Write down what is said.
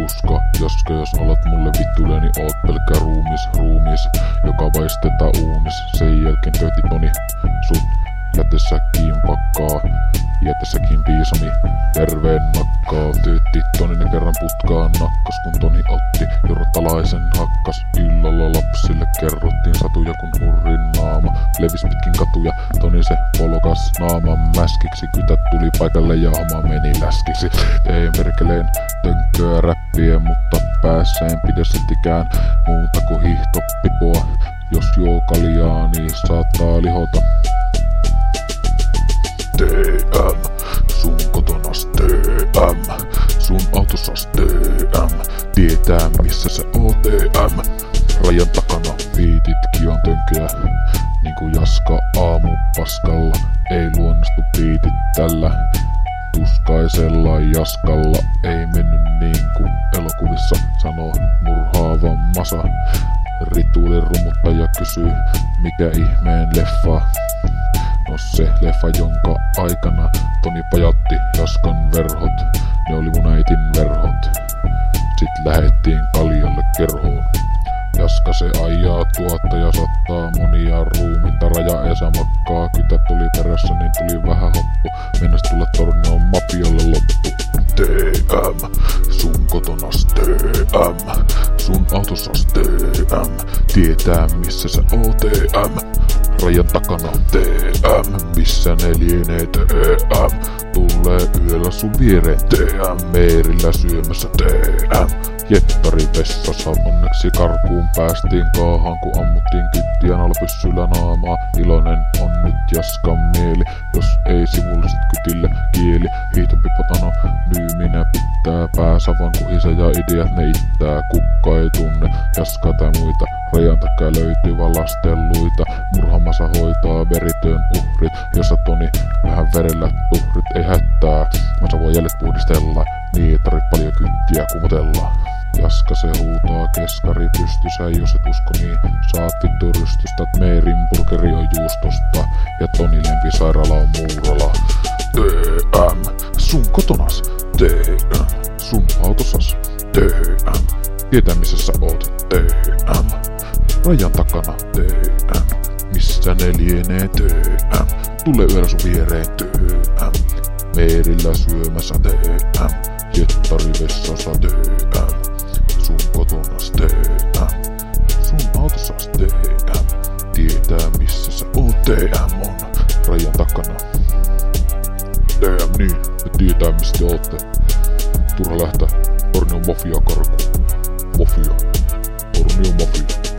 tuska. Jaska jos alat mulle vittuille, niin oot pelkkä ruumis, joka paistetaan uunis. Sen jälkeen töyti Toni sut jätesäkkiin pakkaa. Jätesäkin piisami järveen nakkaa. Tyytti Toninen kerran putkaan nakkas, kun Toni otti jurtalaisen hakkas. Illalla lapsille kerrottiin satuja, kun hurrin naama levis pitkin katuja. Toni se polkas naaman mäskiksi. Kytät tuli paikalle ja oma meni läskiksi. Tein perkeleen tönkköä räppiä, mutta päässä en pidä siltikään muuta kuin hiihtopipoa. Jos juo kaljaa, niin saattaa lihota. TM, sun kotonas TM, sun autosas TM, tietää missä sä oot TM. Rajan takana biititkin on tönköjä, niinku Jaska aamupaskalla. Ei luonnistu biitit tällä tuskaisella Jaskalla. Ei mennyt niinku elokuvissa, sanoo murhaava masa. Rituaalin rummuttaja kysyy, mikä ihmeen leffa. No se leffa, jonka aikana Toni pajatti Jaskan verhot. Ne oli mun äitin verhot. Sit lähettiin kaljalle kerhoon. Jaska se ajaa tuottaja, sattaa monia ruumiita. Raja Esa makkaa, kytät tuli perässä, niin tuli vähän hoppu. Mennäs tulla Tornion mafialle loppu. TM, sun kotonas TM, sun autosas TM, tietää missä sä oot TM. Rajan takana TM, missä ne lienee TM. Tulee yöllä sun viereen TM, meerillä syömässä TM. Jettari vessassa, onneksi karkuun päästiin kaahan, kun ammuttiin kyttien alla pyssyllä naamaa. Iloinen on nyt Jaskan mieli, jos ei sivulliset kytille kieli. Hiihtopipotano nyyminen pitää pääsavan, kun isä ja ideat ne ittää. Kukka ei tunne Jaskaa tai muita, rajan takaa löytyy valastelluita. Murhamassa hoitaa veritön uhrit, jossa Toni vähän verellä tuhrit ei hättää. Masa voi jäljet puhdistella, niin ei tarvitse paljon kyttiä kumotella. Jaska se huutaa keskari pystysä, jos et usko niin saat vittu rystystä. Meerin burgeri on juustosta ja Toni lempisairaala on Muurala. TM, sun kotonas TM, sun autosas TM, tietää missä sä oot TM. Rajan takana TM, missä ne lienee TM. Tule yöllä sun viereen TM, meerillä syömässä TM, jettari vessassa TM. Sun kotonas TM, sun autosas TM, tietää missä sä oot TM on rajan takana. TM niin, me tietää mistä te ootte. Turha lähtää Tornion mafia karkuun. Mafia, Tornion mafia.